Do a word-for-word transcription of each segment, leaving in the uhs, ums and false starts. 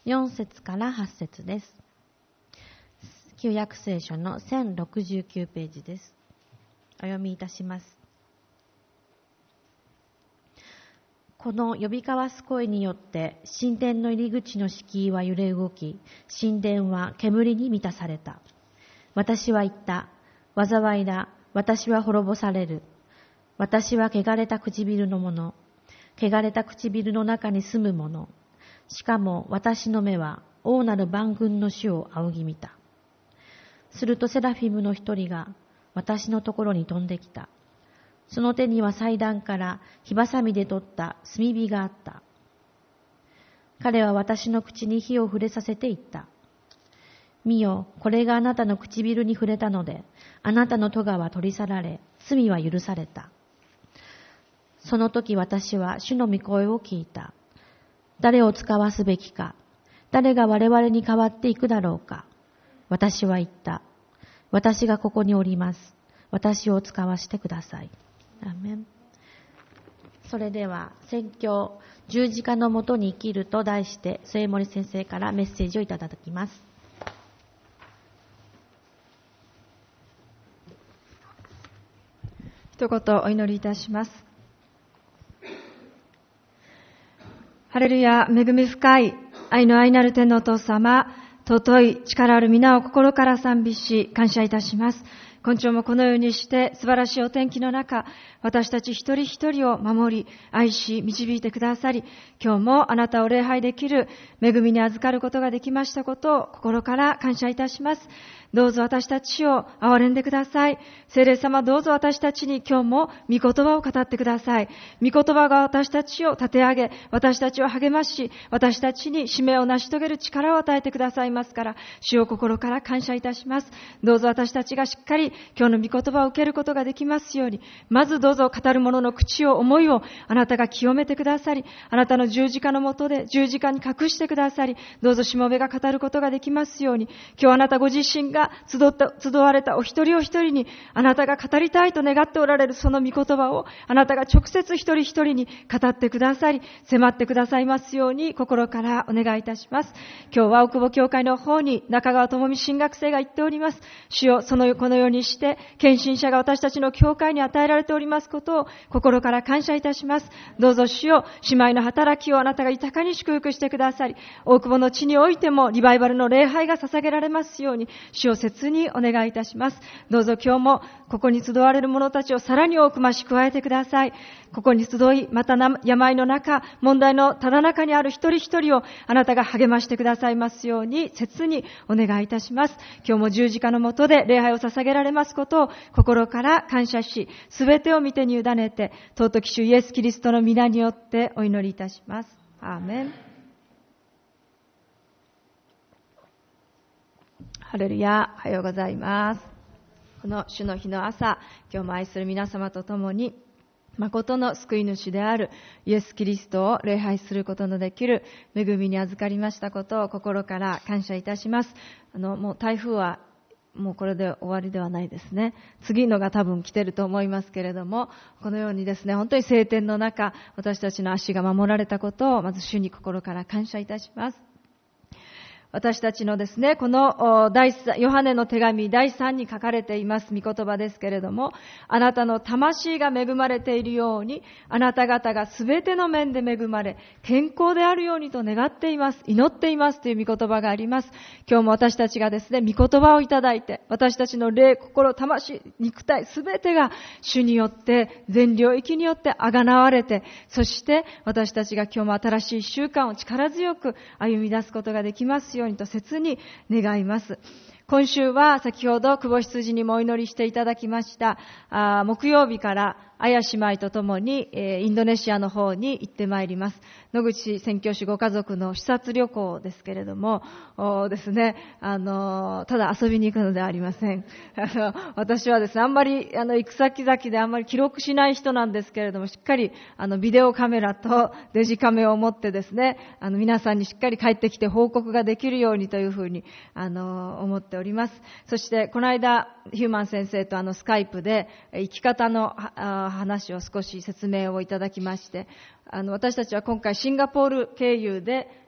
よん節からはち節です。旧約聖書のせんろくじゅうきゅうページです。お読みいたします。この呼び交わす声によって神殿の入り口の敷居は揺れ動き、神殿は煙に満たされた。私は言った。災いだ。私は滅ぼされる。私は汚れた唇のもの。汚れた唇の中に住むもの。しかも私の目は王なる万軍の主を仰ぎ見た。するとセラフィムの一人が私のところに飛んできた。その手には祭壇から火ばさみで取った炭火があった。彼は私の口に火を触れさせて言った。見よ、これがあなたの唇に触れたので、あなたの咎は取り去られ、罪は許された。その時私は主の御声を聞いた。誰を使わすべきか、誰が我々に代わっていくだろうか。私は言った。私がここにおります。私を使わしてください。アーメン。それでは宣教十字架のもとに生きると題して末森先生からメッセージをいただきます。 一言お祈りいたします。ハレルヤ、恵み深い愛の愛なる天のお父様、尊い力ある皆を心から賛美し感謝いたします。今朝もこのようにして素晴らしいお天気の中、私たち一人一人を守り、愛し、導いてくださり、今日もあなたを礼拝できる恵みに預かることができましたことを心から感謝いたします。どうぞ私たちを憐れんでください。聖霊様、どうぞ私たちに今日も御言葉を語ってください。御言葉が私たちを立て上げ、私たちを励まし、私たちに使命を成し遂げる力を与えてくださいますから、主を心から感謝いたします。どうぞ私たちがしっかり今日の御言葉を受けることができますように、まずどうぞ語る者の口を、思いをあなたが清めてくださり、あなたの十字架の下で十字架に隠してくださり、どうぞしもべが語ることができますように、今日あなたご自身が集った、集われたお一人お一人にあなたが語りたいと願っておられるその御言葉をあなたが直接一人一人に語ってくださり、迫ってくださいますように心からお願いいたします。今日は奥保教会の方に中川智美神学生が言っております。主よ、そのこのようにして献身者が私たちの教会に与えられておりますことを心から感謝いたします。どうぞ主よ、姉妹の働きをあなたが豊かに祝福してくださり、大久保の地においてもリバイバルの礼拝が捧げられますように主を切にお願いいたします。どうぞ今日もここに集われる者たちをさらに多く増し加えてください。ここに集い、また病の中、問題のただ中にある一人一人をあなたが励ましてくださいますように切にお願いいたします。今日も十字架の下で礼拝を捧げられますことを心から感謝し、すべてを御手に委ねて、尊き主イエスキリストの皆によってお祈りいたします。アーメン。ハレルヤ、おはようございます。この主の日の朝、今日も愛する皆様と共に、誠の救い主であるイエス・キリストを礼拝することのできる恵みに預かりましたことを心から感謝いたします。あの、もう台風はもうこれで終わりではないですね。次のが多分来てると思いますけれども、このようにですね、本当に晴天の中、私たちの足が守られたことをまず主に心から感謝いたします。私たちのですね、この第ヨハネの手紙だいさんに書かれています御言葉ですけれども、あなたの魂が恵まれているように、あなた方がすべての面で恵まれ、健康であるようにと願っています、祈っていますという御言葉があります。今日も私たちがですね、御言葉をいただいて、私たちの霊、心、魂、肉体、すべてが主によって、全領域によってあがなわれて、そして私たちが今日も新しい習慣を力強く歩み出すことができますようにと切に願います。今週は先ほど久保羊にもお祈りしていただきましたあ木曜日から綾姉妹とともに、えー、インドネシアの方に行ってまいります。野口宣教師ご家族の視察旅行ですけれどもですね、あのただ遊びに行くのではありません。あの私はですね、あんまりあの行く先々であんまり記録しない人なんですけれども、しっかりあのビデオカメラとデジカメを持ってですね、あの皆さんにしっかり帰ってきて報告ができるようにというふうにあの思っております。そしてこの間ヒューマン先生とあのスカイプで生き方の話を少し説明をいただきまして、あの私たちは今回シンガポール経由で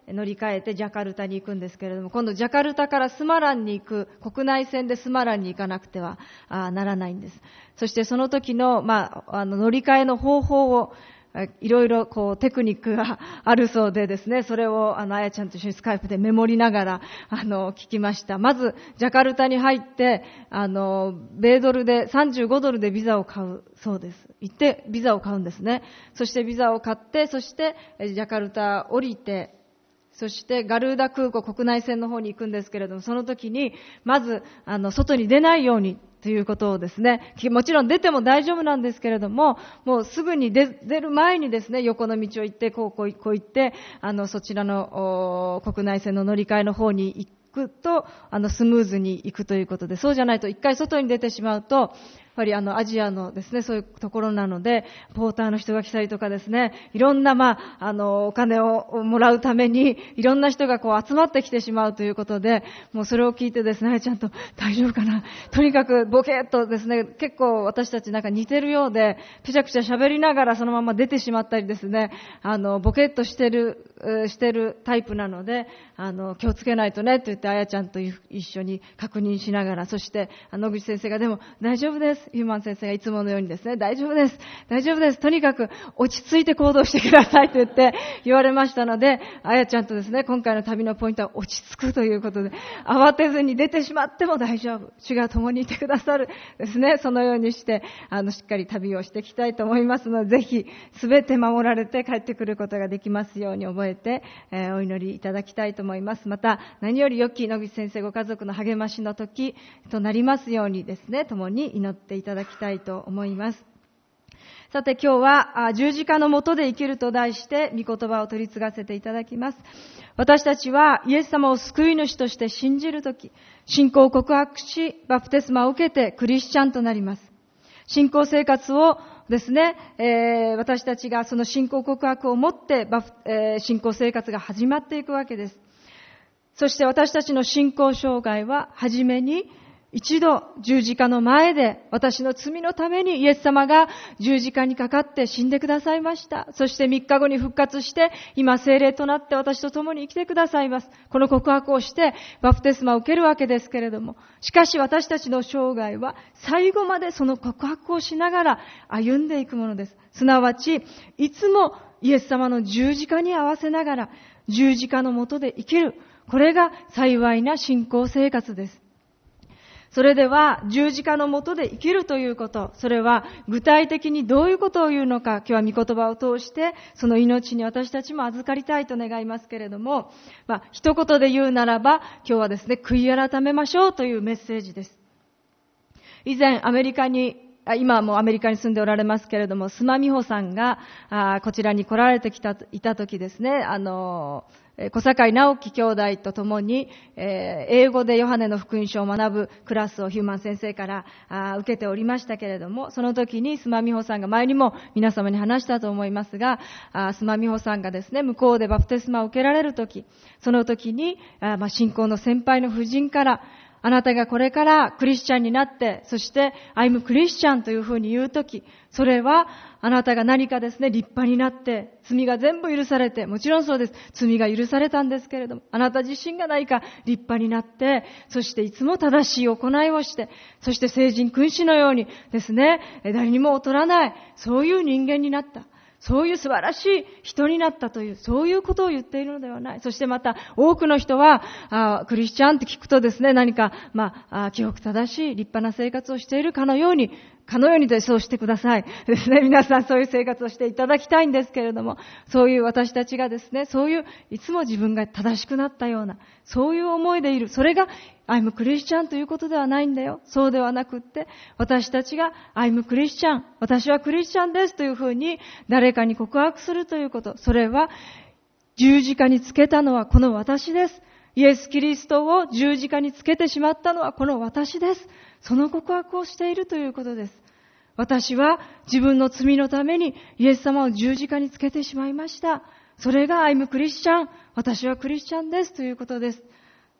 乗り換えてジャカルタに行くんですけれども、今度ジャカルタからスマランに行く、国内線でスマランに行かなくてはならないんです。そしてその時の、まあ、あの乗り換えの方法をいろいろこうテクニックがあるそうでですね、それをあのあやちゃんと一緒にスカイプでメモりながらあの聞きました。まずジャカルタに入ってあの米ドルでさんじゅうごドルでビザを買うそうです。行ってビザを買うんですね。そしてビザを買って、そしてジャカルタ降りて、そしてガルーダ空港国内線の方に行くんですけれども、その時にまずあの外に出ないようにということをですね、もちろん出ても大丈夫なんですけれども、もうすぐに 出, 出る前にですね、横の道を行ってこうこうこう行ってあのそちらの国内線の乗り換えの方に行くとあのスムーズに行くということで、そうじゃないと一回外に出てしまうとやっぱりあのアジアのですね、そういうところなので、ポーターの人が来たりとかですね、いろんなまあ、あの、お金をもらうために、いろんな人がこう集まってきてしまうということで、もうそれを聞いてですね、ちゃんと大丈夫かな。とにかくボケーっとですね、結構私たちなんか似てるようで、ぺちゃくちゃ喋りながらそのまま出てしまったりですね、あの、ボケーっとしてる、してるタイプなので、あの、気をつけないとねって言って、あやちゃんと一緒に確認しながら、そして、野口先生がでも大丈夫です。ヒューマン先生がいつものようにですね、大丈夫です。大丈夫です。とにかく落ち着いて行動してくださいと言って言われましたので、あやちゃんとですね、今回の旅のポイントは落ち着くということで、慌てずに出てしまっても大丈夫。主が共にいてくださるですね、そのようにして、あの、しっかり旅をしていきたいと思いますので、ぜひ、すべて守られて帰ってくることができますように覚えて、えー、お祈りいただきたいと思います。また、何より良き野口先生ご家族の励ましの時となりますようにですね、共に祈っていただきたいと思います。さて今日は十字架の下で生きると題して御言葉を取り継がせていただきます。私たちはイエス様を救い主として信じるとき、信仰を告白しバプテスマを受けてクリスチャンとなります。信仰生活をですね、えー、私たちがその信仰告白を持ってバプ、えー、信仰生活が始まっていくわけです。そして私たちの信仰生涯ははじめに一度十字架の前で私の罪のためにイエス様が十字架にかかって死んでくださいました。そして三日後に復活して今聖霊となって私と共に生きてくださいます。この告白をしてバプテスマを受けるわけですけれども、しかし私たちの生涯は最後までその告白をしながら歩んでいくものです。すなわちいつもイエス様の十字架に合わせながら十字架の下で生きる、これが幸いな信仰生活です。それでは十字架の下で生きるということ、それは具体的にどういうことを言うのか、今日は御言葉を通してその命に私たちも預かりたいと願いますけれども、まあ一言で言うならば今日はですね、悔い改めましょうというメッセージです。以前アメリカに今はもうアメリカに住んでおられますけれども、須磨美穂さんがあこちらに来られてきたいた時ですね、あの小坂直樹兄弟と共に、えー、英語でヨハネの福音書を学ぶクラスをヒューマン先生からあ受けておりましたけれども、その時に須磨美穂さんが、前にも皆様に話したと思いますが、あ須磨美穂さんがですね、向こうでバプテスマを受けられる時、その時にあ、まあ、信仰の先輩の夫人から、あなたがこれからクリスチャンになって、そして I'm Christian というふうに言うとき、それはあなたが何かですね、立派になって、罪が全部許されて、もちろんそうです。罪が許されたんですけれども、あなた自身が何か立派になって、そしていつも正しい行いをして、そして聖人君子のようにですね、誰にも劣らない、そういう人間になった。そういう素晴らしい人になったという、そういうことを言っているのではない。そしてまた、多くの人は、あクリスチャンって聞くとですね、何か、まあ、清く正しい立派な生活をしているかのように、かのようにでそうしてください。ですね、皆さんそういう生活をしていただきたいんですけれども、そういう私たちがですね、そういういつも自分が正しくなったような、そういう思いでいる。それがI'm Christian ということではないんだよ。そうではなくって、私たちがI'm Christian、私はクリスチャンですというふうに誰かに告白するということ。それは十字架につけたのはこの私です。イエス・キリストを十字架につけてしまったのはこの私です。その告白をしているということです。私は自分の罪のためにイエス様を十字架につけてしまいました。それがI'm Christian、私はクリスチャンですということです。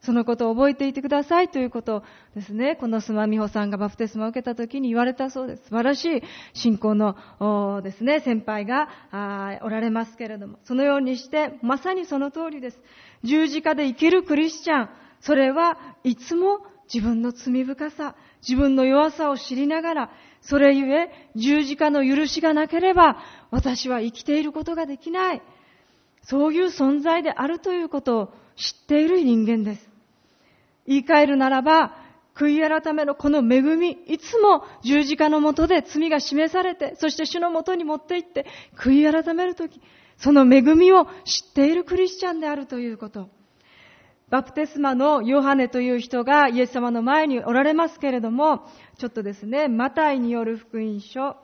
そのことを覚えていてくださいということですね。この須磨美穂さんがバプテスマを受けた時に言われたそうです。素晴らしい信仰のですね、先輩がおられますけれども、そのようにしてまさにその通りです。十字架で生きるクリスチャン、それはいつも自分の罪深さ、自分の弱さを知りながら、それゆえ十字架の許しがなければ私は生きていることができない。そういう存在であるということを知っている人間です。言い換えるならば、悔い改めのこの恵み、いつも十字架の下で罪が示されて、そして主の下に持って行って悔い改めるとき、その恵みを知っているクリスチャンであるということ。バプテスマのヨハネという人がイエス様の前におられますけれども、ちょっとですね、マタイによる福音書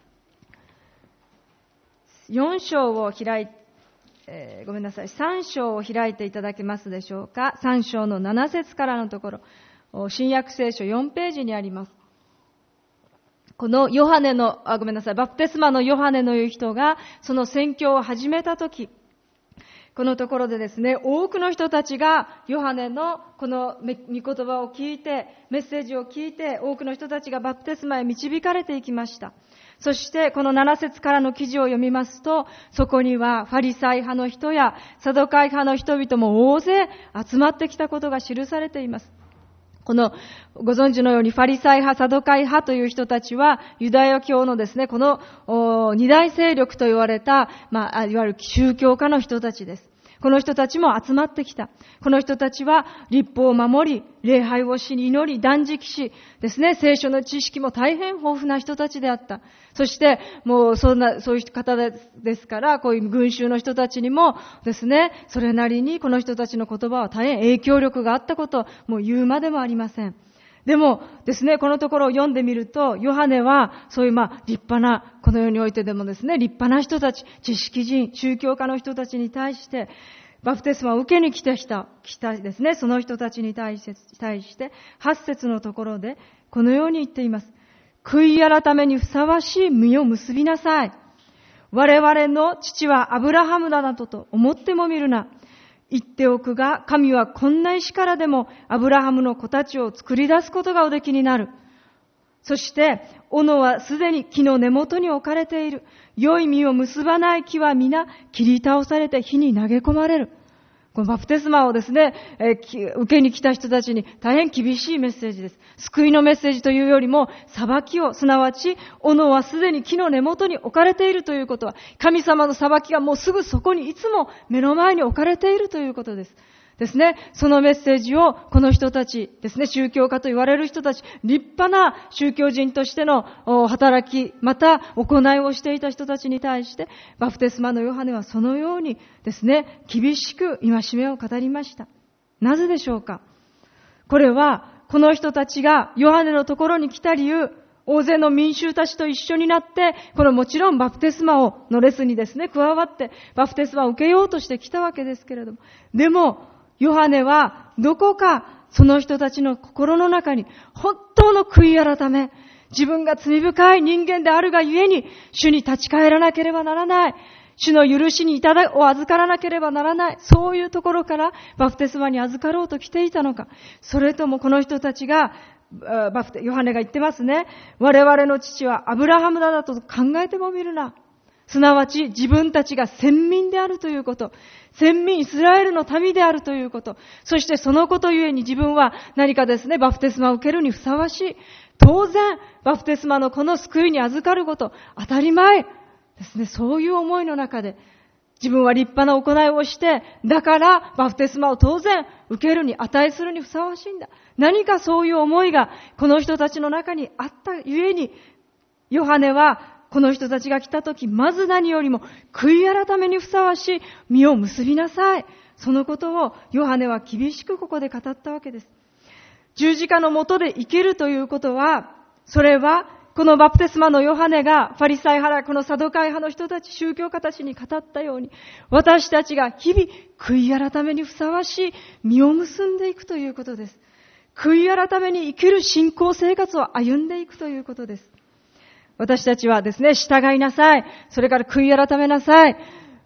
よん章を開いて、えー、ごめんなさい、さん章を開いていただけますでしょうか。さん章のなな節からのところ、新約聖書よんページにあります。このヨハネの、あ、ごめんなさい、バプテスマのヨハネのいう人が、その宣教を始めたとき、このところでですね、多くの人たちがヨハネのこの御言葉を聞いて、メッセージを聞いて、多くの人たちがバプテスマへ導かれていきました。そしてこのなな節からの記事を読みますと、そこにはファリサイ派の人やサドカイ派の人々も大勢集まってきたことが記されています。このご存知のようにファリサイ派、サドカイ派という人たちはユダヤ教のですね、この二大勢力と言われた、まあ、いわゆる宗教家の人たちです。この人たちも集まってきた。この人たちは律法を守り、礼拝をし、祈り、断食しですね、聖書の知識も大変豊富な人たちであった。そして、もうそんな、そういう方ですから、こういう群衆の人たちにもですね、それなりにこの人たちの言葉は大変影響力があったこと、もう言うまでもありません。でもですね、このところを読んでみると、ヨハネはそういうまあ立派な、この世においてでもですね、立派な人たち、知識人、宗教家の人たちに対して、バプテスマを受けに来た人、来たですね、その人たちに対して、対して、はち節のところで、このように言っています。悔い改めにふさわしい実を結びなさい。我々の父はアブラハムだなどと思ってもみるな。言っておくが、神はこんな石からでもアブラハムの子たちを作り出すことがおできになる。そして、斧はすでに木の根元に置かれている。良い実を結ばない木は皆切り倒されて火に投げ込まれる。このバプテスマをですね、えー、受けに来た人たちに大変厳しいメッセージです。救いのメッセージというよりも、裁きを、すなわち、斧はすでに木の根元に置かれているということは、神様の裁きがもうすぐそこにいつも目の前に置かれているということです。ですね、そのメッセージをこの人たちですね、宗教家と言われる人たち、立派な宗教人としての働き、また行いをしていた人たちに対して、バプテスマのヨハネはそのようにですね、厳しく戒めを語りました。なぜでしょうか。これはこの人たちがヨハネのところに来た理由、大勢の民衆たちと一緒になって、このもちろんバプテスマをの列にですね、加わってバプテスマを受けようとしてきたわけですけれども、でもヨハネはどこかその人たちの心の中に本当の悔い改め、自分が罪深い人間であるがゆえに主に立ち返らなければならない、主の許しにいただを預からなければならない、そういうところからバプテスマに預かろうと来ていたのか、それともこの人たちがバプテヨハネが言ってますね、我々の父はアブラハムだと考えてもみるな。すなわち自分たちが先民であるということ、先民イスラエルの民であるということ、そしてそのことゆえに自分は何かですね、バプテスマを受けるにふさわしい。当然、バプテスマのこの救いに預かること、当たり前ですね。そういう思いの中で、自分は立派な行いをして、だからバプテスマを当然受けるに値するにふさわしいんだ。何かそういう思いがこの人たちの中にあったゆえに、ヨハネはこの人たちが来たとき、まず何よりも悔い改めにふさわしい実を結びなさい。そのことをヨハネは厳しくここで語ったわけです。十字架の下で生きるということは、それはこのバプテスマのヨハネがファリサイ派、このサドカイ派の人たち、宗教家たちに語ったように、私たちが日々悔い改めにふさわしい実を結んでいくということです。悔い改めに生きる信仰生活を歩んでいくということです。私たちはですね、従いなさい。それから悔い改めなさい。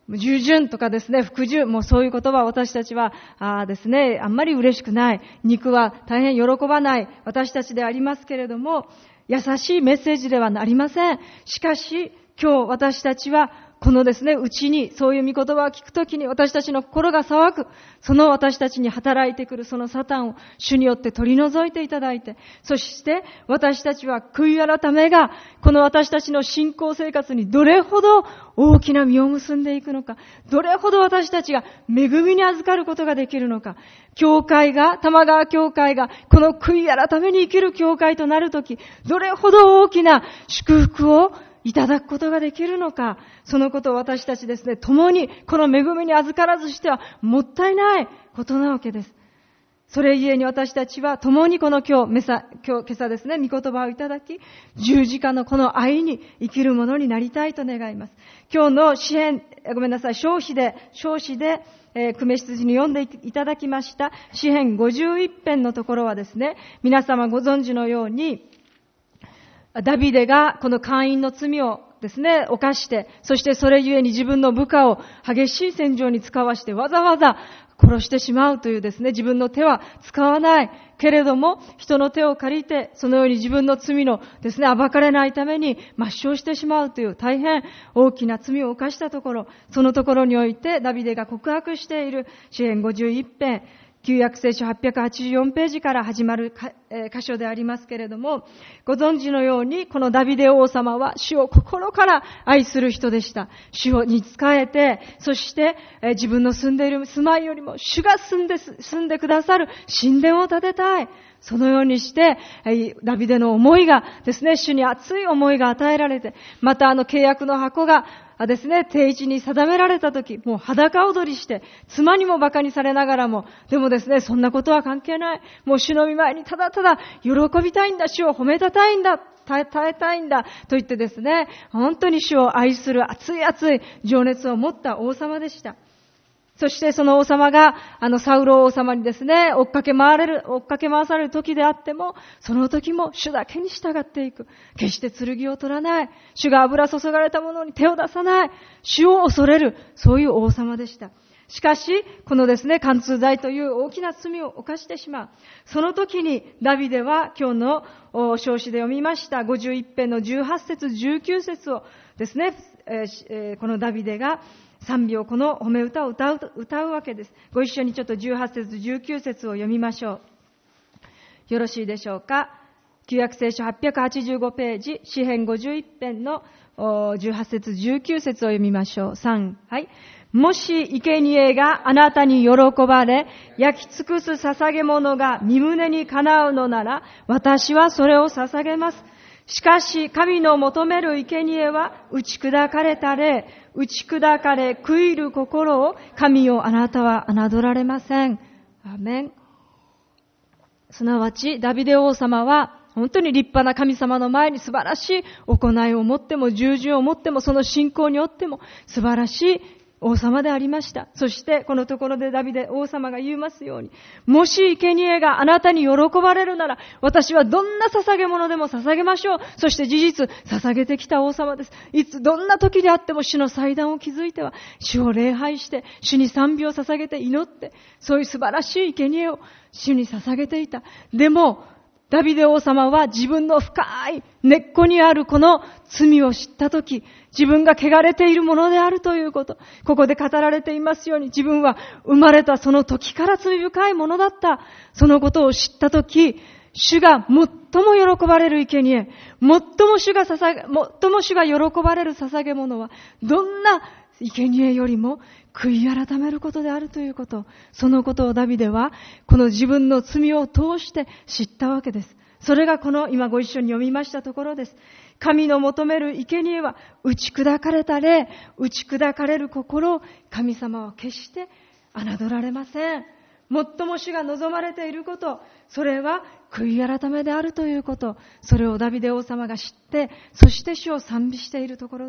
従順とかですね、服従、もうそういう言葉は私たちは、あですね、あんまり嬉しくない。肉は大変喜ばない私たちでありますけれども、優しいメッセージではありません。しかし、今日私たちは、このですね、うちにそういう御言葉を聞くときに私たちの心が騒ぐ、その私たちに働いてくるそのサタンを主によって取り除いていただいて、そして私たちは悔い改めがこの私たちの信仰生活にどれほど大きな実を結んでいくのか、どれほど私たちが恵みに預かることができるのか、教会が、玉川教会がこの悔い改めに生きる教会となるとき、どれほど大きな祝福をいただくことができるのか、そのことを私たちですね、共にこの恵みに預からずしてはもったいないことなわけです。それゆえに私たちは共にこの今日、めさ今日、今朝ですね、御言葉をいただき、十字架のこの愛に生きるものになりたいと願います。今日の詩編、ごめんなさい、唱詞で、唱詞で、えー、久米羊に読んでいただきました詩編ごじゅういち編のところはですね、皆様ご存知のように、ダビデがこの姦淫の罪をですね、犯して、そしてそれゆえに自分の部下を激しい戦場に使わして、わざわざ殺してしまうというですね、自分の手は使わないけれども、人の手を借りて、そのように自分の罪のですね、暴かれないために抹消してしまうという大変大きな罪を犯したところ、そのところにおいてダビデが告白している詩編ごじゅういち編、旧約聖書はっぴゃくはちじゅうよんページから始まる箇所でありますけれども、ご存知のようにこのダビデ王様は主を心から愛する人でした。主に仕えて、そして自分の住んでいる住まいよりも主が住んで、住んでくださる神殿を建てたい。そのようにして、ダビデの思いがですね、主に熱い思いが与えられて、またあの契約の箱がですね、定位置に定められたとき、もう裸踊りして、妻にも馬鹿にされながらも、でもですね、そんなことは関係ない。もう主の御前にただただ喜びたいんだ、主を褒めたたいんだ、耐え、耐えたいんだ、と言ってですね、本当に主を愛する熱い熱い情熱を持った王様でした。そしてその王様が、あのサウロ王様にですね、追っかけ回れる、追っかけ回される時であっても、その時も主だけに従っていく。決して剣を取らない。主が油注がれたものに手を出さない。主を恐れる。そういう王様でした。しかし、このですね、姦通罪という大きな罪を犯してしまう。その時に、ダビデは今日の唱詞で読みましたごじゅういち編のじゅうはち節、じゅうきゅう節をですね、えー、このダビデが賛美を、この褒め歌を歌う、歌うわけです。ご一緒にちょっとじゅうはち節、じゅうきゅう節を読みましょう。よろしいでしょうか。旧約聖書はっぴゃくはちじゅうごページ、詩編ごじゅういち編のじゅうはち節、じゅうきゅう節を読みましょう。さん、はい。もし生贄があなたに喜ばれ、焼き尽くす捧げ物が身胸にかなうのなら、私はそれを捧げます。しかし、神の求める生贄は、打ち砕かれた霊、打ち砕かれ、悔いる心を、神をあなたは侮られません。アーメン。すなわち、ダビデ王様は、本当に立派な神様の前に素晴らしい行いをもっても、従順をもっても、その信仰によっても、素晴らしい王様でありました。そしてこのところでダビデ王様が言いますように、もし生贄があなたに喜ばれるなら、私はどんな捧げ物でも捧げましょう。そして事実捧げてきた王様です。いつどんな時であっても主の祭壇を築いては主を礼拝して、主に賛美を捧げて祈って、そういう素晴らしい生贄を主に捧げていた。でもダビデ王様は自分の深い根っこにあるこの罪を知ったとき、自分が汚れているものであるということ、ここで語られていますように、自分は生まれたその時から罪深いものだった。そのことを知ったとき、主が最も喜ばれる生贄、最も主が捧げ、最も主が喜ばれる捧げ物は、どんな生贄よりも悔い改めることであるということ、そのことをダビデはこの自分の罪を通して知ったわけです。それがこの今ご一緒に読みましたところです。神の求める生贄は打ち砕かれた霊、打ち砕かれる心を神様は決して侮られません。最も主が望まれていること、それは悔い改めであるということ、それをダビデ王様が知って、そして主を賛美しているところです。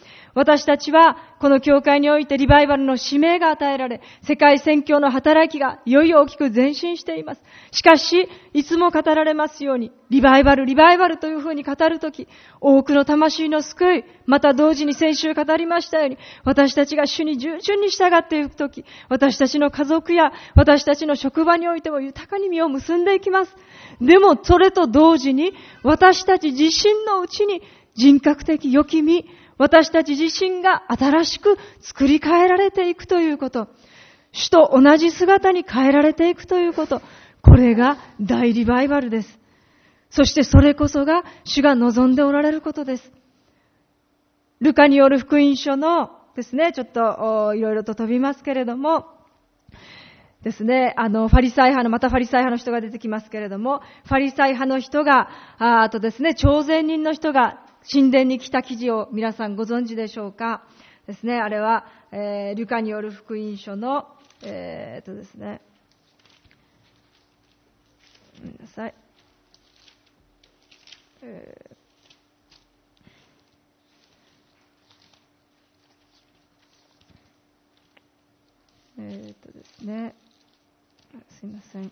私たちはこの教会においてリバイバルの使命が与えられ、世界宣教の働きがいよいよ大きく前進しています。しかし、いつも語られますように、リバイバル、リバイバルというふうに語るとき、多くの魂の救い、また同時に先週語りましたように、私たちが主に従順に従っていくとき、私たちの家族や私たちの職場においても豊かに実を結んでいきます。でも、それと同時に、私たち自身のうちに人格的良き実、私たち自身が新しく作り変えられていくということ。主と同じ姿に変えられていくということ。これが大リバイバルです。そしてそれこそが主が望んでおられることです。ルカによる福音書のですね、ちょっといろいろと飛びますけれども、ですね、あの、ファリサイ派の、またファリサイ派の人が出てきますけれども、ファリサイ派の人が、あ, あとですね、徴税人の人が神殿に来た記事を皆さんご存知でしょうか。ですね、あれは、えー、ルカによる福音書の、えー、っとですね、ごめんなさい。えーえー、っとですね、すいません。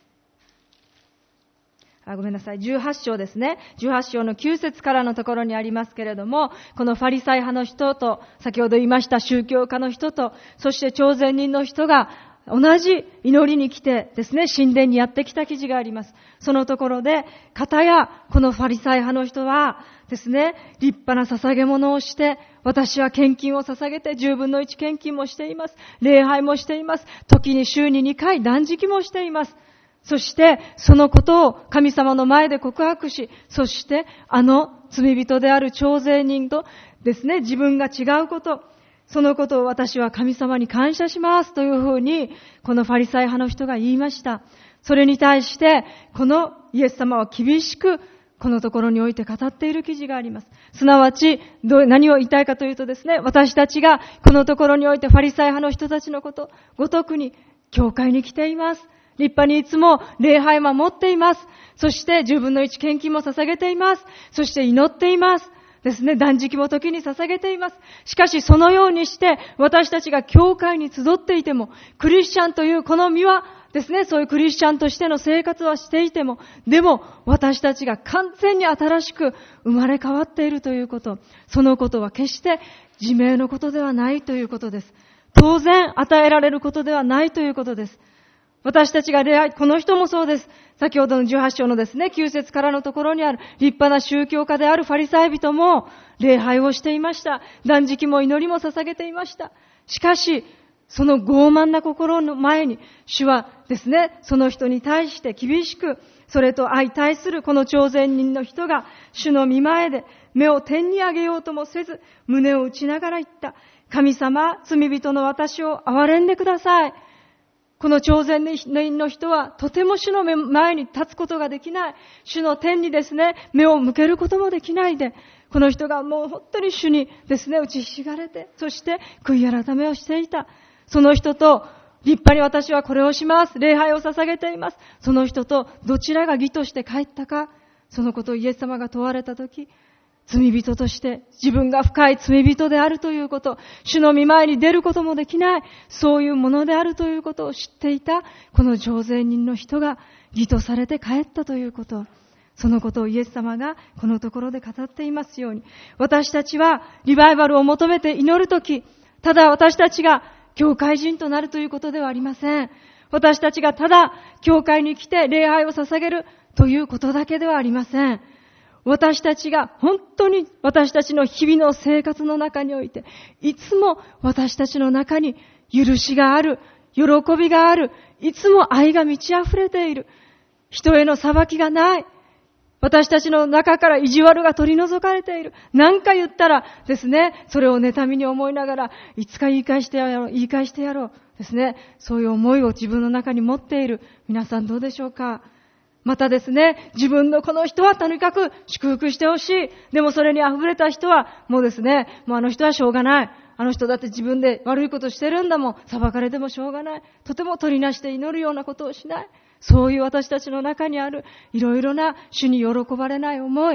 あ、ごめんなさい。じゅうはち章ですね。じゅうはち章のきゅう節からのところにありますけれども、このファリサイ派の人と、先ほど言いました宗教家の人と、そして徴税人の人が同じ祈りに来てですね、神殿にやってきた記事があります。そのところで、片やこのファリサイ派の人はですね、立派な捧げ物をして、私は献金を捧げてじゅうぶんのいち献金もしています。礼拝もしています。時に週ににかい断食もしています。そして、そのことを神様の前で告白し、そして、あの罪人である徴税人とですね、自分が違うこと、そのことを私は神様に感謝しますというふうに、このファリサイ派の人が言いました。それに対して、このイエス様は厳しく、このところにおいて語っている記事があります。すなわち、どう、何を言いたいかというとですね、私たちがこのところにおいてファリサイ派の人たちのこと、ごとくに教会に来ています。立派にいつも礼拝も守っています。そしてじゅうぶんのいち献金も捧げています。そして祈っています。ですね、断食も時に捧げています。しかしそのようにして私たちが教会に集っていても、クリスチャンというこの身はですね、そういうクリスチャンとしての生活はしていても、でも私たちが完全に新しく生まれ変わっているということ、そのことは決して自明のことではないということです。当然与えられることではないということです。私たちが礼拝、この人もそうです。先ほどのじゅうはち章のですね、きゅう節からのところにある立派な宗教家であるファリサイ人も礼拝をしていました。断食も祈りも捧げていました。しかし、その傲慢な心の前に、主はですね、その人に対して厳しく、それと相対するこの徴税人の人が、主の御前で目を天に上げようともせず、胸を打ちながら言った。神様、罪人の私を憐れんでください。この徴税人の人はとても主の前に立つことができない。主の天にですね、目を向けることもできないで、この人がもう本当に主にですね、打ちひしがれて、そして悔い改めをしていた。その人と、立派に私はこれをします。礼拝を捧げています。その人とどちらが義として帰ったか、そのことをイエス様が問われたとき、罪人として自分が深い罪人であるということ、主の御前に出ることもできない、そういうものであるということを知っていたこの徴税人の人が義とされて帰ったということ、そのことをイエス様がこのところで語っていますように、私たちはリバイバルを求めて祈るとき、ただ私たちが教会人となるということではありません。私たちがただ教会に来て礼拝を捧げるということだけではありません。私たちが本当に私たちの日々の生活の中において、いつも私たちの中に許しがある、喜びがある、いつも愛が満ち溢れている、人への裁きがない、私たちの中から意地悪が取り除かれている。何か言ったらですね、それを妬みに思いながら、いつか言い返してやろう、言い返してやろうですね、そういう思いを自分の中に持っている皆さんどうでしょうか。またですね、自分のこの人はとにかく祝福してほしい。でもそれに溢れた人はもうですね、もうあの人はしょうがない。あの人だって自分で悪いことしてるんだもん。裁かれてもしょうがない。とても取りなして祈るようなことをしない。そういう私たちの中にあるいろいろな主に喜ばれない思い。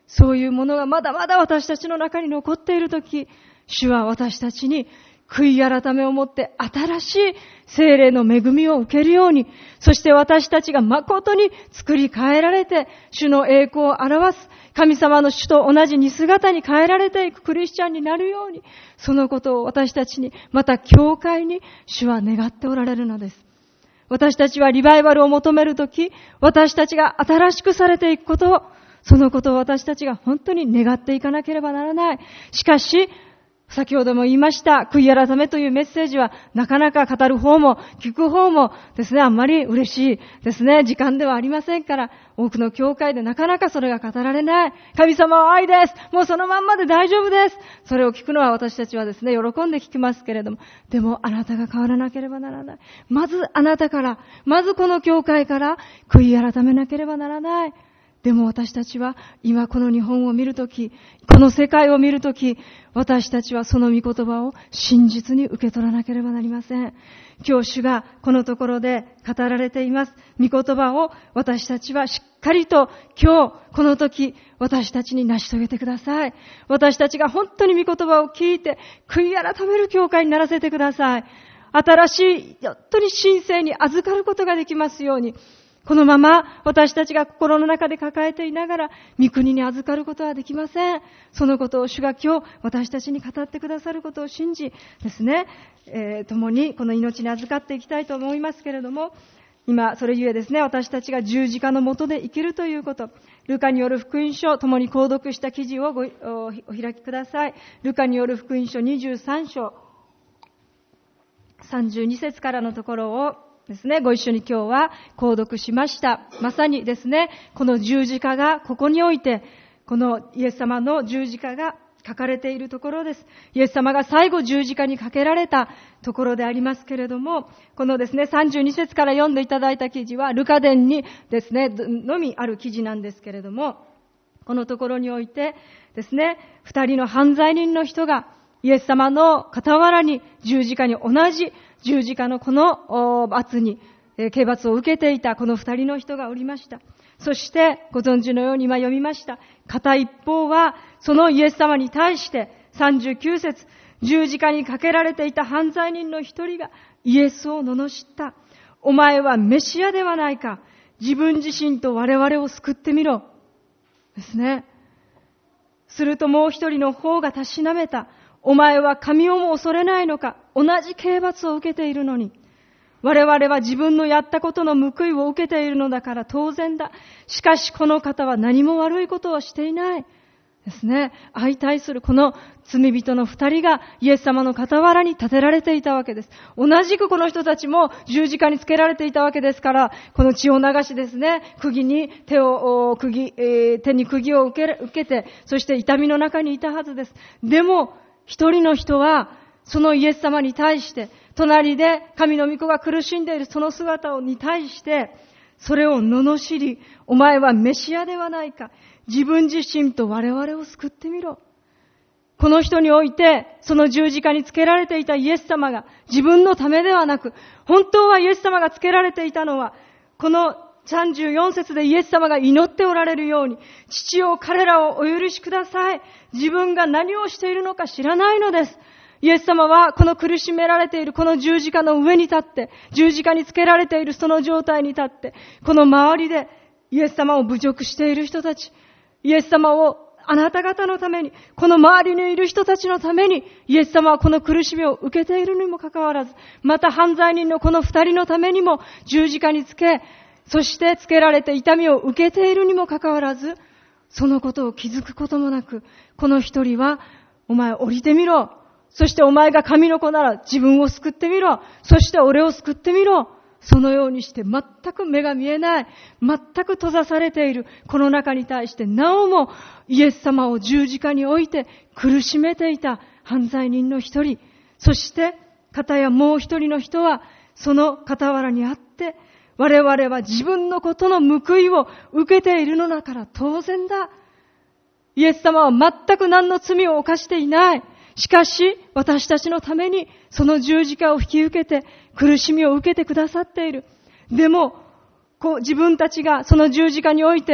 そういうものがまだまだ私たちの中に残っているとき、主は私たちに悔い改めをもって新しい聖霊の恵みを受けるように、そして私たちが誠に作り変えられて、主の栄光を表す、神様の主と同じ似姿に変えられていくクリスチャンになるように、そのことを私たちに、また教会に主は願っておられるのです。私たちはリバイバルを求めるとき、私たちが新しくされていくことを、そのことを私たちが本当に願っていかなければならない。しかし、先ほども言いました、悔い改めというメッセージは、なかなか語る方も、聞く方もですね、あんまり嬉しいですね、時間ではありませんから、多くの教会でなかなかそれが語られない。神様は愛です。もうそのまんまで大丈夫です。それを聞くのは私たちはですね、喜んで聞きますけれども、でもあなたが変わらなければならない。まずあなたから、まずこの教会から悔い改めなければならない。でも私たちは今この日本を見るとき、この世界を見るとき、私たちはその御言葉を真実に受け取らなければなりません。今日主がこのところで語られています。御言葉を私たちはしっかりと今日この時私たちに成し遂げてください。私たちが本当に御言葉を聞いて悔い改める教会にならせてください。新しい本当に神聖に預かることができますように。このまま私たちが心の中で抱えていながら御国に預かることはできません。そのことを主が今日私たちに語ってくださることを信じですね、えー、共にこの命に預かっていきたいと思いますけれども、今それゆえですね、私たちが十字架の下で生きるということ、ルカによる福音書、共に購読した記事をご お, お開きください。ルカによる福音書にじゅうさん章さんじゅうに節からのところをですね、ご一緒に今日は購読しました。まさにですね、この十字架がここにおいて、このイエス様の十字架が書かれているところです。イエス様が最後十字架にかけられたところでありますけれども、このですね、さんじゅうに節から読んでいただいた記事は、ルカ伝にですね、のみある記事なんですけれども、このところにおいてですね、二人の犯罪人の人が、イエス様の傍らに十字架に同じ十字架のこの罰に、刑罰を受けていたこの二人の人がおりました。そしてご存知のように今読みました。片一方はそのイエス様に対してさんじゅうきゅう節、十字架にかけられていた犯罪人の一人がイエスを罵った。お前はメシアではないか。自分自身と我々を救ってみろ。ですね。するともう一人の方がたしなめた。お前は神をも恐れないのか。同じ刑罰を受けているのに。我々は自分のやったことの報いを受けているのだから当然だ。しかしこの方は何も悪いことをしていない。ですね。相対するこの罪人の二人がイエス様の傍らに立てられていたわけです。同じくこの人たちも十字架につけられていたわけですから、この血を流しですね、釘に手を、釘、えー、手に釘を受け、受けて、そして痛みの中にいたはずです。でも、一人の人は、そのイエス様に対して、隣で神の御子が苦しんでいるその姿に対して、それを罵り、お前はメシアではないか。自分自身と我々を救ってみろ。この人において、その十字架につけられていたイエス様が自分のためではなく、本当はイエス様がつけられていたのは、このさんじゅうよん節でイエス様が祈っておられるように、父よ彼らをお許しください。自分が何をしているのか知らないのです。イエス様はこの苦しめられているこの十字架の上に立って、十字架につけられているその状態に立って、この周りでイエス様を侮辱している人たち、イエス様をあなた方のために、この周りにいる人たちのために、イエス様はこの苦しみを受けているにもかかわらず、また犯罪人のこの二人のためにも十字架につけ、そしてつけられて痛みを受けているにもかかわらず、そのことを気づくこともなく、この一人は、お前降りてみろ。そしてお前が神の子なら自分を救ってみろ。そして俺を救ってみろ。そのようにして全く目が見えない、全く閉ざされているこの中に対してなおもイエス様を十字架に置いて苦しめていた犯罪人の一人、そして片やもう一人の人はその傍らにあって、我々は自分のことの報いを受けているのだから当然だ。イエス様は全く何の罪を犯していない。しかし私たちのためにその十字架を引き受けて苦しみを受けてくださっている。でもこう自分たちがその十字架において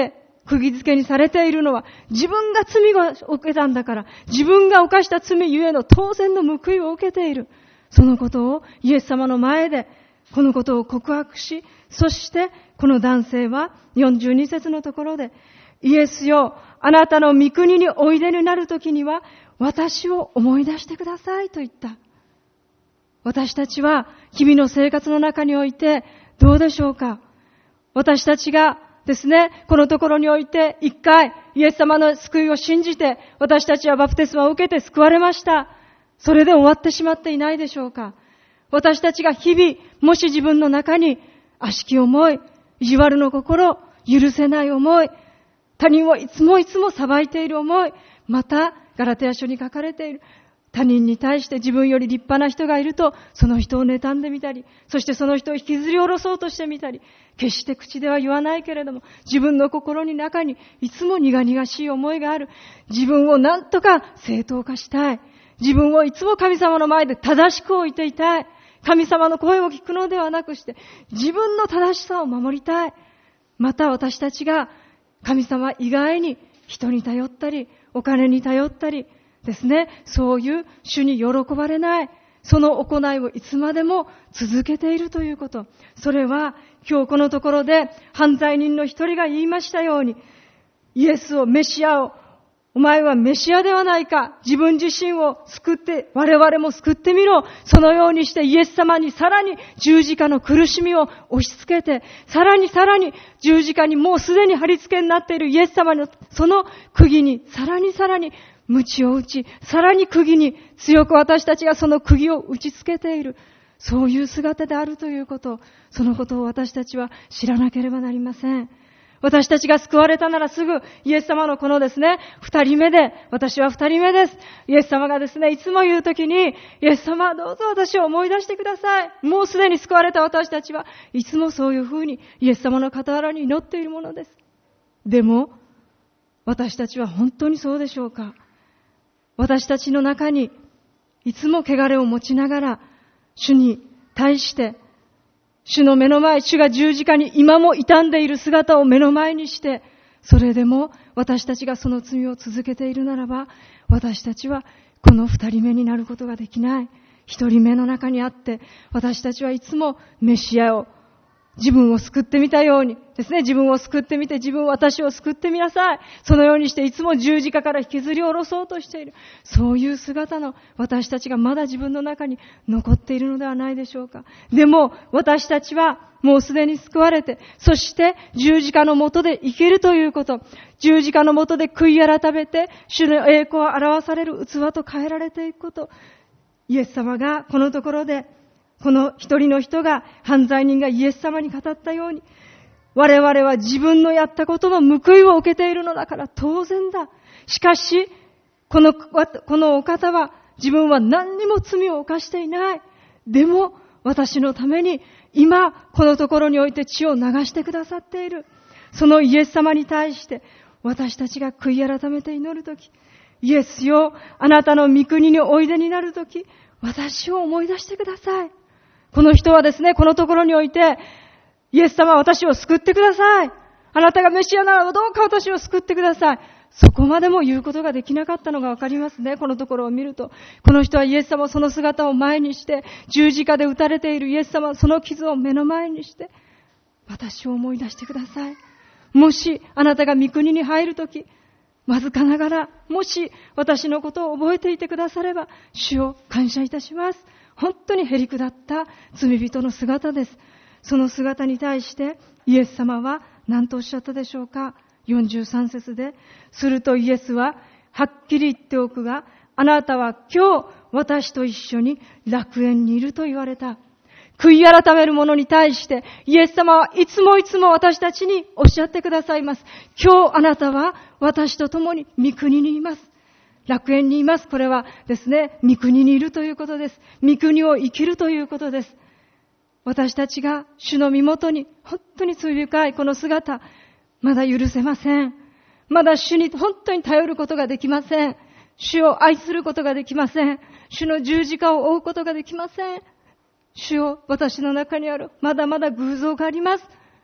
釘付けにされているのは、自分が罪を受けたんだから、自分が犯した罪ゆえの当然の報いを受けている。そのことをイエス様の前で、このことを告白し、そしてこの男性はよんじゅうに節のところで、イエスよ、あなたの御国においでになるときには、私を思い出してくださいと言った。私たちは日々の生活の中においてどうでしょうか。私たちがですね、このところにおいて一回イエス様の救いを信じて、私たちはバプテスマを受けて救われました。それで終わってしまっていないでしょうか。私たちが日々、もし自分の中に悪しき思い、意地悪の心、許せない思い、他人をいつもいつも裁いている思い、またガラテヤ書に書かれている他人に対して自分より立派な人がいると、その人を妬んでみたり、そしてその人を引きずり下ろそうとしてみたり、決して口では言わないけれども、自分の心の中にいつも苦々しい思いがある。自分を何とか正当化したい。自分をいつも神様の前で正しく置いていたい。神様の声を聞くのではなくして、自分の正しさを守りたい。また私たちが神様以外に人に頼ったり、お金に頼ったりですね、そういう主に喜ばれない、その行いをいつまでも続けているということ。それは今日このところで犯罪人の一人が言いましたように、イエスを、メシアを、お前はメシアではないか。自分自身を救って、我々も救ってみろ。そのようにしてイエス様にさらに十字架の苦しみを押し付けて、さらにさらに十字架にもうすでに貼り付けになっているイエス様のその釘にさらにさらに鞭を打ち、さらに釘に強く私たちがその釘を打ち付けている。そういう姿であるということ、そのことを私たちは知らなければなりません。私たちが救われたならすぐイエス様のこのですね、二人目で、私は二人目です。イエス様がですね、いつも言うときに、イエス様どうぞ私を思い出してください。もうすでに救われた私たちはいつもそういうふうにイエス様の傍らに祈っているものです。でも、私たちは本当にそうでしょうか。私たちの中にいつも汚れを持ちながら、主に対して、主の目の前、主が十字架に今も傷んでいる姿を目の前にして、それでも私たちがその罪を続けているならば、私たちはこの二人目になることができない。一人目の中にあって、私たちはいつもメシアを、自分を救ってみたようにですね、自分を救ってみて、自分私を救ってみなさい。そのようにしていつも十字架から引きずり下ろそうとしている。そういう姿の私たちがまだ自分の中に残っているのではないでしょうか。でも私たちはもうすでに救われて、そして十字架の下で生きるということ、十字架の下で悔い改めて主の栄光を表される器と変えられていくこと、イエス様がこのところで、この一人の人が、犯罪人がイエス様に語ったように、我々は自分のやったことの報いを受けているのだから当然だ。しかし、この、このお方は自分は何にも罪を犯していない。でも、私のために今、このところにおいて血を流してくださっている。そのイエス様に対して、私たちが悔い改めて祈るとき、イエスよ、あなたの御国においでになるとき、私を思い出してください。この人はですね、このところにおいて、イエス様は私を救ってください。あなたがメシアならどうか私を救ってください。そこまでも言うことができなかったのがわかりますね。このところを見ると。この人はイエス様その姿を前にして、十字架で打たれているイエス様その傷を目の前にして、私を思い出してください。もしあなたが御国に入るとき、わずかながら、もし私のことを覚えていてくだされば、主を感謝いたします。本当にへりくだった罪人の姿です。その姿に対してイエス様は何とおっしゃったでしょうか。よんじゅうさん節で、するとイエスははっきり言っておくが、あなたは今日私と一緒に楽園にいると言われた。悔い改める者に対してイエス様はいつもいつも私たちにおっしゃってくださいます。今日あなたは私と共に御国にいます。楽園にいます。これはですね、御国にいるということです。御国を生きるということです。私たちが主の身元に本当に罪深いこの姿、まだ許せません。まだ主に本当に頼ることができません。主を愛することができません。主の十字架を追うことができません。主よ、私の中にあるまだまだ偶像があります。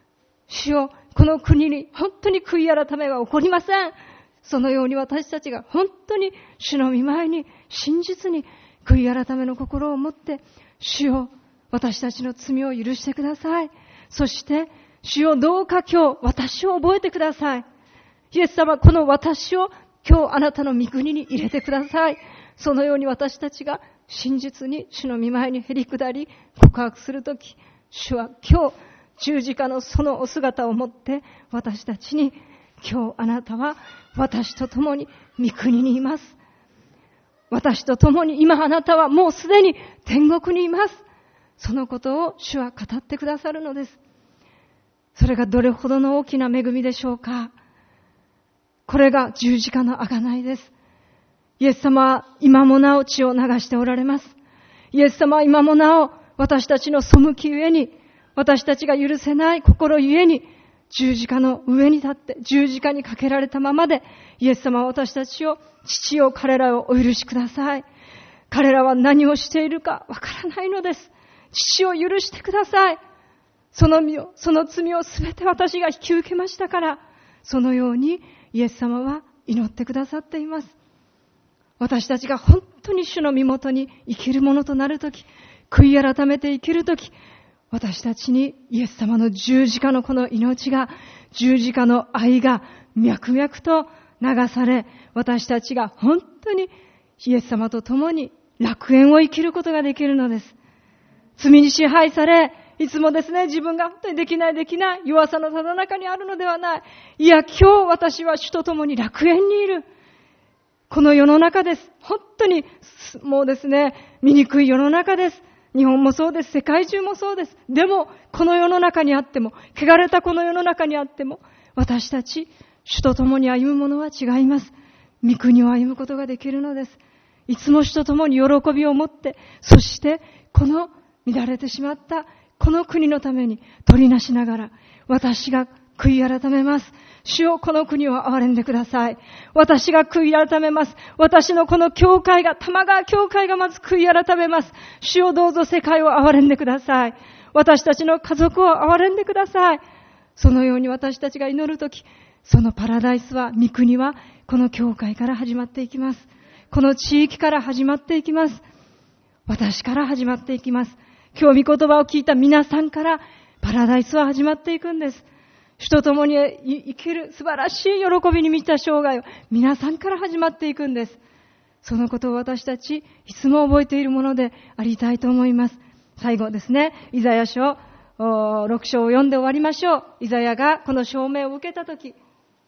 主よ、この国に本当に悔い改めが起こりません。そのように私たちが本当に主の御前に真実に悔い改めの心を持って、主よ、私たちの罪を許してください。そして、主よ、どうか今日私を覚えてください。イエス様、この私を今日あなたの御国に入れてください。そのように私たちが真実に主の御前にへり下り告白するとき、主は今日十字架のそのお姿を持って私たちに、今日あなたは私と共に御国にいます。私と共に今あなたはもうすでに天国にいます。そのことを主は語ってくださるのです。それがどれほどの大きな恵みでしょうか。これが十字架の贖いです。イエス様は今もなお血を流しておられます。イエス様は今もなお私たちの背きゆえに、私たちが許せない心ゆえに、十字架の上に立って十字架にかけられたままで、イエス様は私たちを、父よ、彼らをお許しください。彼らは何をしているかわからないのです。父を許してください。その身を、その罪をすべて私が引き受けましたから、そのようにイエス様は祈ってくださっています。私たちが本当に主の身元に生きるものとなるとき、悔い改めて生きるとき、私たちにイエス様の十字架のこの命が、十字架の愛が脈々と流され、私たちが本当にイエス様と共に楽園を生きることができるのです。罪に支配され、いつもですね、自分が本当にできないできない弱さのただ中にあるのではない。いや、今日私は主と共に楽園にいる。この世の中です。本当にもうですね、醜い世の中です。日本もそうです。世界中もそうです。でも、この世の中にあっても、汚れたこの世の中にあっても、私たち、主と共に歩むものは違います。御国を歩むことができるのです。いつも主と共に喜びを持って、そして、この乱れてしまった、この国のために取りなしながら、私が悔い改めます。主よ、この国を憐れんでください。私が悔い改めます。私のこの教会が、玉川教会がまず悔い改めます。主よ、どうぞ世界を憐れんでください。私たちの家族を憐れんでください。そのように私たちが祈るとき、そのパラダイスは、御国は、この教会から始まっていきます。この地域から始まっていきます。私から始まっていきます。今日御言葉を聞いた皆さんから、パラダイスは始まっていくんです。主と共に生きる素晴らしい喜びに満ちた生涯を皆さんから始まっていくんです。そのことを私たちいつも覚えているものでありたいと思います。最後ですね、イザヤ書ろく章を読んで終わりましょう。イザヤがこの証明を受けたとき、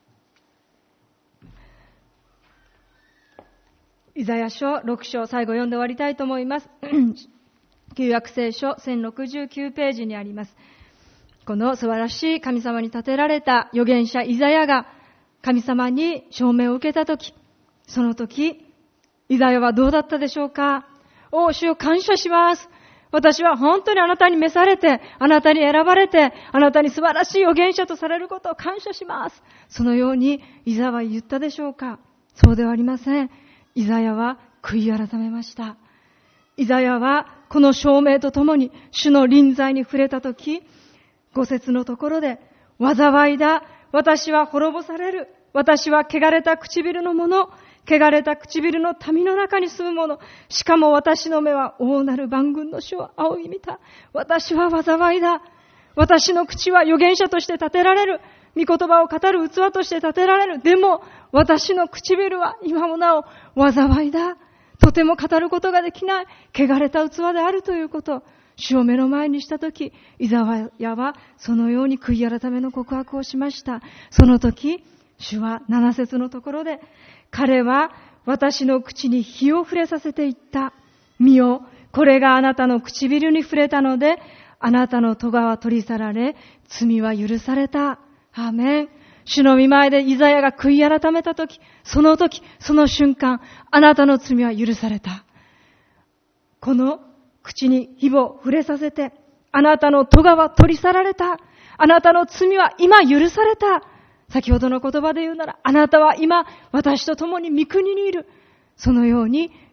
イザヤ書ろく章最後読んで終わりたいと思います。旧約聖書せんろくじゅうきゅうページにあります。この素晴らしい神様に立てられた預言者イザヤが神様に証明を受けたとき、その時、イザヤはどうだったでしょうか。お、主を感謝します。私は本当にあなたに召されて、あなたに選ばれて、あなたに素晴らしい預言者とされることを感謝します。そのようにイザヤは言ったでしょうか。そうではありません。イザヤは悔い改めました。イザヤはこの証明とともに主の臨在に触れたとき、五節のところで、災いだ、私は滅ぼされる、私は汚れた唇の者、汚れた唇の民の中に住む者、しかも私の目は大なる万軍の主を仰ぎ見た。私は災いだ。私の口は預言者として立てられる。御言葉を語る器として立てられる。でも、私の唇は今もなお災いだ。とても語ることができない、汚れた器であるということ。主を目の前にしたとき、イザヤはそのように悔い改めの告白をしました。その時、主はなな節のところで、彼は私の口に火を触れさせていった。見よ、これがあなたの唇に触れたので、あなたの咎は取り去られ、罪は許された。アーメン。主の御前でイザヤが悔い改めたとき、その時、その瞬間、あなたの罪は許された。この口に火を触れさせて、あなたの咎は取り去られた。あなたの罪は今許された。先ほどの言葉で言うなら、あなたは今私と共に御国にいる。そのように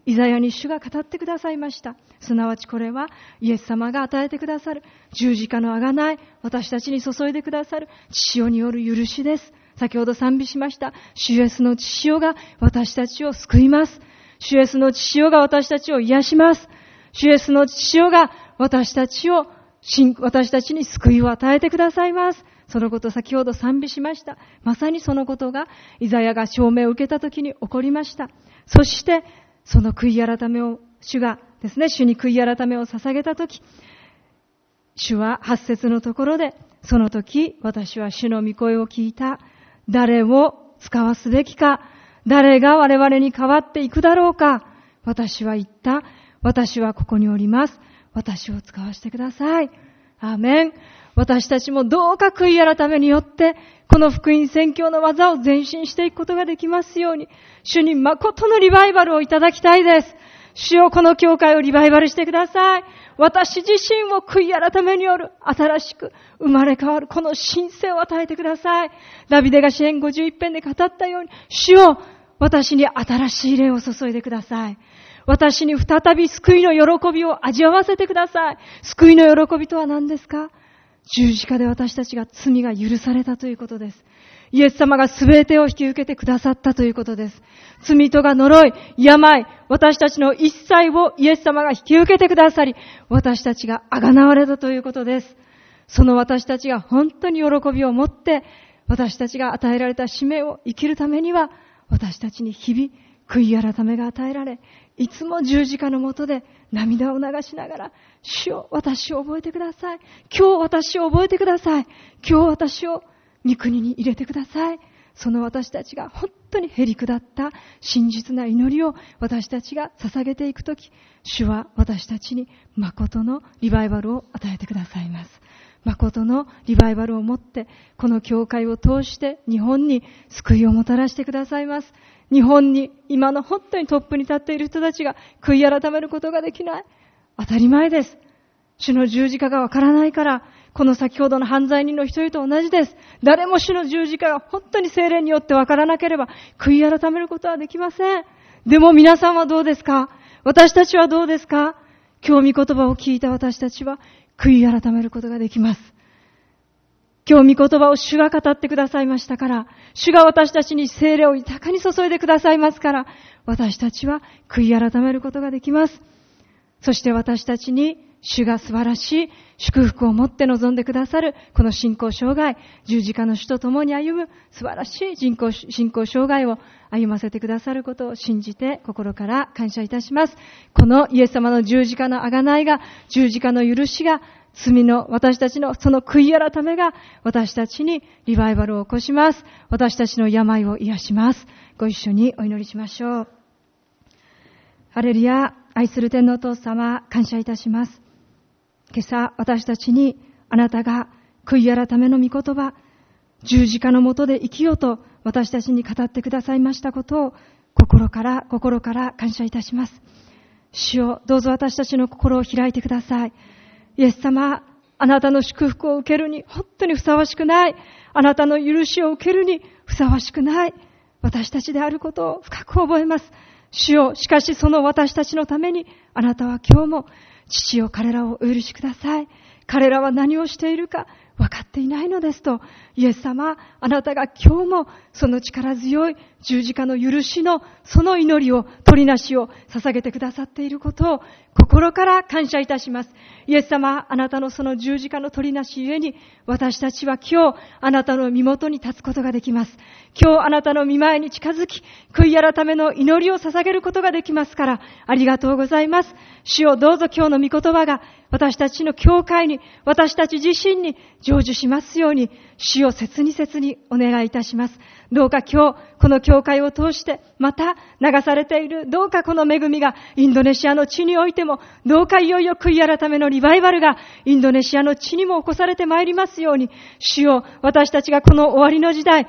イザヤに主が語ってくださいました。すなわちこれはイエス様が与えてくださる十字架の贖い、私たちに注いでくださる血潮による許しです。先ほど賛美しました。主イエスの血潮が私たちを救います。主イエスの血潮が私たちを癒します。主イエスの血潮が私たちを、私たちに救いを与えてくださいます。そのこと先ほど賛美しました。まさにそのことがイザヤが証明を受けたときに起こりました。そしてその悔い改めを主がですね、主に悔い改めを捧げたとき、主は八節のところで、その時私は主の御声を聞いた。誰を使わすべきか、誰が我々に代わっていくだろうか。私は言った。私はここにおります。私を使わせてください。アーメン。私たちもどうか悔い改めによって、この福音宣教の技を前進していくことができますように、主に誠のリバイバルをいただきたいです。主よ、この教会をリバイバルしてください。私自身を悔い改めによる新しく生まれ変わるこの新生を与えてください。ダビデが詩編ごじゅういち編で語ったように、主よ、私に新しい霊を注いでください。私に再び救いの喜びを味わわせてください。救いの喜びとは何ですか？十字架で私たちが罪が許されたということです。イエス様がすべてを引き受けてくださったということです。罪とが呪い、病、私たちの一切をイエス様が引き受けてくださり、私たちが贖われたということです。その私たちが本当に喜びを持って、私たちが与えられた使命を生きるためには、私たちに日々、悔い改めが与えられ、いつも十字架の下で涙を流しながら、主よ、私を覚えてください。今日私を覚えてください。今日私を御国に入れてください。その私たちが本当にへり下った真実な祈りを私たちが捧げていくとき、主は私たちに誠のリバイバルを与えてくださいます。誠のリバイバルを持って、この教会を通して日本に救いをもたらしてくださいます。日本に今の本当にトップに立っている人たちが悔い改めることができない。当たり前です。主の十字架がわからないから、この先ほどの犯罪人の一人と同じです。誰も主の十字架が本当に聖霊によってわからなければ、悔い改めることはできません。でも皆さんはどうですか？私たちはどうですか？今日御言葉を聞いた私たちは、悔い改めることができます。今日御言葉を主が語ってくださいましたから、主が私たちに聖霊を豊かに注いでくださいますから、私たちは悔い改めることができます。そして私たちに主が素晴らしい祝福を持って臨んでくださるこの信仰生涯、十字架の主と共に歩む素晴らしい信仰信仰生涯を歩ませてくださることを信じて心から感謝いたします。このイエス様の十字架の贖いが、十字架の許しが、罪の私たちのその悔い改めが私たちにリバイバルを起こします。私たちの病を癒します。ご一緒にお祈りしましょう。ハレルヤ。愛する天のお父様、感謝いたします。今朝私たちにあなたが悔い改めの御言葉、十字架の下で生きようと私たちに語ってくださいましたことを心から心から感謝いたします。主よ、どうぞ私たちの心を開いてください。イエス様、あなたの祝福を受けるに本当にふさわしくない。あなたの許しを受けるにふさわしくない。私たちであることを深く覚えます。主よ、しかしその私たちのために、あなたは今日も、父よ、彼らをお許しください。彼らは何をしているか分かっていないのですと、イエス様、あなたが今日もその力強い十字架の許しのその祈りを、取りなしを捧げてくださっていることを心から感謝いたします。イエス様、あなたのその十字架の取りなしゆえに、私たちは今日あなたの身元に立つことができます。今日あなたの御前に近づき、悔い改めの祈りを捧げることができますから、ありがとうございます。主よ、どうぞ今日の御言葉が私たちの教会に、私たち自身に成就しますように、主を切に切にお願いいたします。どうか今日、この教会を通して、また流されている、どうかこの恵みがインドネシアの地においても、どうかいよいよ悔い改めのリバイバルがインドネシアの地にも起こされてまいりますように、主よ、私たちがこの終わりの時代、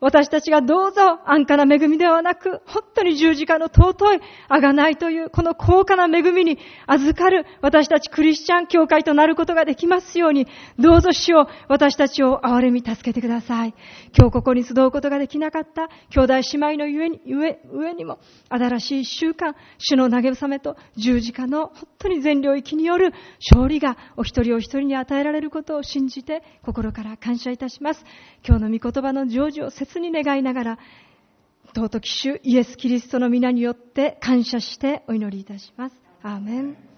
私たちがどうぞ安価な恵みではなく、本当に十字架の尊い贖いというこの高価な恵みに預かる私たちクリスチャン教会となることができますように、どうぞ主を私たちを憐れみ助けてください。今日ここに集うことができなかった兄弟姉妹の上に、上、上にも新しい一週間、主の慰めと十字架の本当に全領域による勝利がお一人お一人に与えられることを信じて心から感謝いたします。今日の御言葉の成就を切に願いながら、尊き主イエス・キリストの皆によって感謝してお祈りいたします。アーメン。